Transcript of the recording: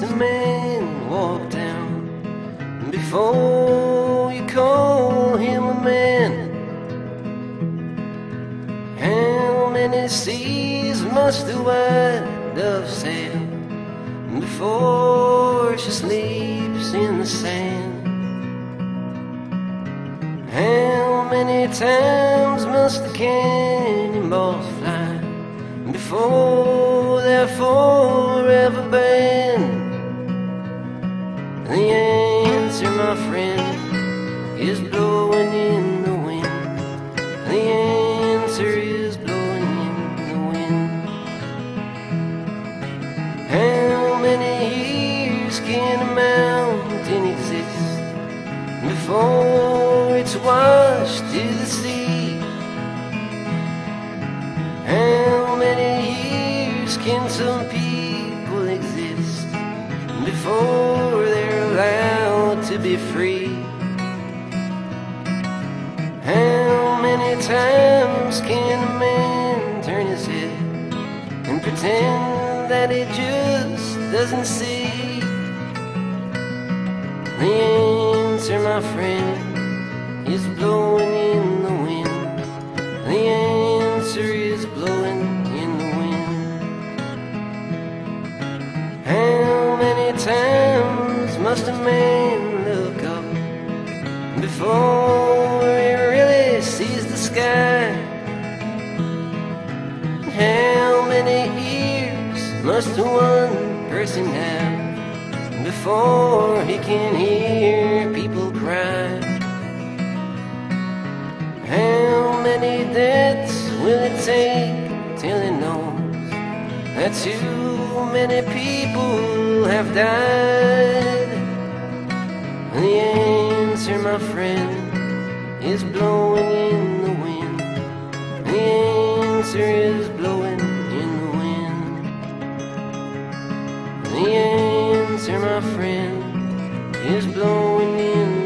a man walk down before you call him a man? How many seas must the white dove sail before she sleeps in the sand? How many times must the cannonballs fly before they're forever banned? The answer, my friend, is blowing in the wind. The answer is blowing in the wind. How many years can a mountain exist before it's washed to the sea? How many years can some people exist before they're allowed to be free? How many times can a man turn his head and pretend that he just doesn't see? The answer, my friend, is blowing in the wind. The answer is blowing in the wind. How many times must a man look up before he really sees the sky? How many ears must one person have before he can hear people cry? How many deaths will it take till he knows that too many people have died? The answer, my friend, is blowing in the wind. The answer is blowing in the wind. The answer, my friend, is blowing in the wind.